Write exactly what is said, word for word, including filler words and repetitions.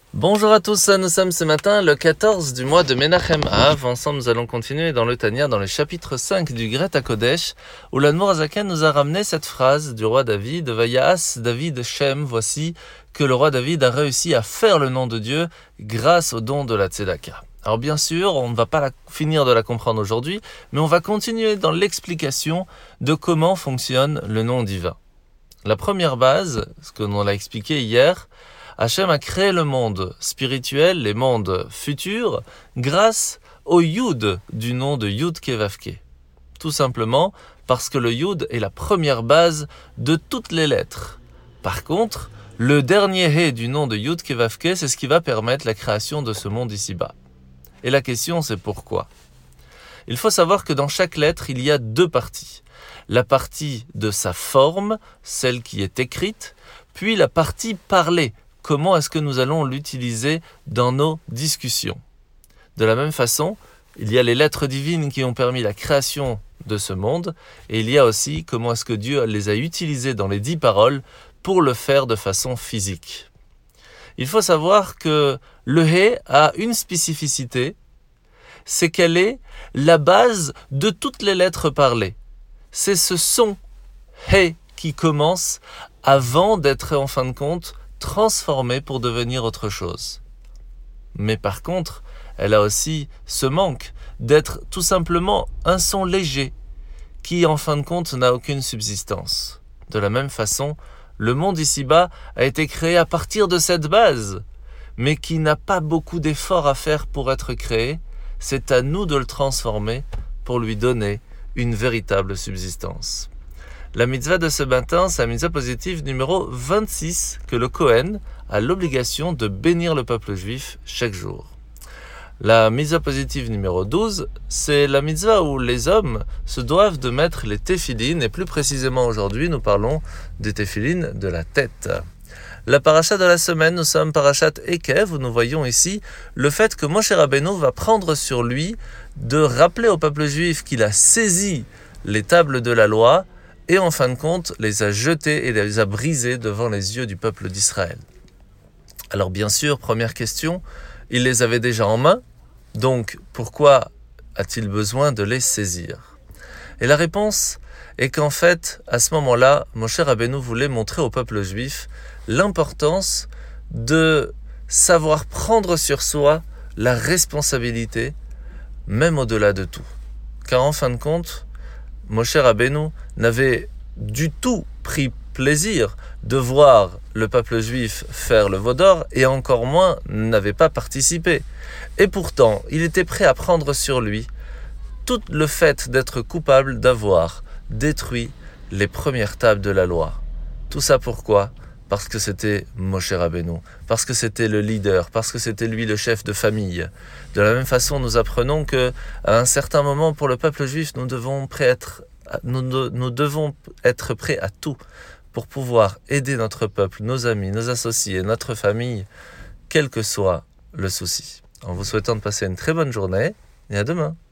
Bonjour à tous, nous sommes ce matin le quatorze du mois de Menachem Av. Ensemble, nous allons continuer dans le Tanya, dans le chapitre cinq du Gret HaKodesh, où l'Admor HaZaken nous a ramené cette phrase du roi David, « Vayaas David Shem », voici que le roi David a réussi à faire le nom de Dieu grâce au don de la Tzedaka. Alors bien sûr, on ne va pas la, finir de la comprendre aujourd'hui, mais on va continuer dans l'explication de comment fonctionne le nom divin. La première base, ce que l'on a expliqué hier, Hachem a créé le monde spirituel, les mondes futurs, grâce au Yud du nom de Yud Kevavke. Tout simplement parce que le Yud est la première base de toutes les lettres. Par contre, le dernier He du nom de Yud Kevavke, c'est ce qui va permettre la création de ce monde ici-bas. Et la question, c'est pourquoi ? Il faut savoir que dans chaque lettre, il y a deux parties. La partie de sa forme, celle qui est écrite, puis la partie parlée. Comment est-ce que nous allons l'utiliser dans nos discussions ? De la même façon, il y a les lettres divines qui ont permis la création de ce monde, et il y a aussi comment est-ce que Dieu les a utilisées dans les dix paroles pour le faire de façon physique. Il faut savoir que le He a une spécificité, c'est qu'elle est la base de toutes les lettres parlées. C'est ce son He qui commence avant d'être en fin de compte transformée pour devenir autre chose. Mais par contre, elle a aussi ce manque d'être tout simplement un son léger qui, en fin de compte, n'a aucune subsistance. De la même façon, le monde ici-bas a été créé à partir de cette base, mais qui n'a pas beaucoup d'efforts à faire pour être créé. C'est à nous de le transformer pour lui donner une véritable subsistance. La mitzvah de ce matin, c'est la mitzvah positive numéro vingt-six, que le Kohen a l'obligation de bénir le peuple juif chaque jour. La mitzvah positive numéro douze, c'est la mitzvah où les hommes se doivent de mettre les téphilines, et plus précisément aujourd'hui, nous parlons des téphilines de la tête. La paracha de la semaine, nous sommes parachat Ekev, où nous voyons ici le fait que Moshe Rabbeinu va prendre sur lui de rappeler au peuple juif qu'il a saisi les tables de la loi, et en fin de compte, les a jetés et les a brisés devant les yeux du peuple d'Israël. Alors bien sûr, première question, il les avait déjà en main, donc pourquoi a-t-il besoin de les saisir ? Et la réponse est qu'en fait, à ce moment-là, Moshe Rabbeinu voulait montrer au peuple juif l'importance de savoir prendre sur soi la responsabilité, même au-delà de tout. Car en fin de compte, Moshe Rabbeinu n'avait du tout pris plaisir de voir le peuple juif faire le veau d'or et encore moins n'avait pas participé. Et pourtant, il était prêt à prendre sur lui tout le fait d'être coupable d'avoir détruit les premières tables de la loi. Tout ça pourquoi ? Parce que c'était Moshe Rabbeinu, parce que c'était le leader, parce que c'était lui le chef de famille. De la même façon, nous apprenons que à un certain moment, pour le peuple juif, nous devons, prêt être, nous, nous devons être prêts à tout pour pouvoir aider notre peuple, nos amis, nos associés, notre famille, quel que soit le souci. En vous souhaitant de passer une très bonne journée et à demain.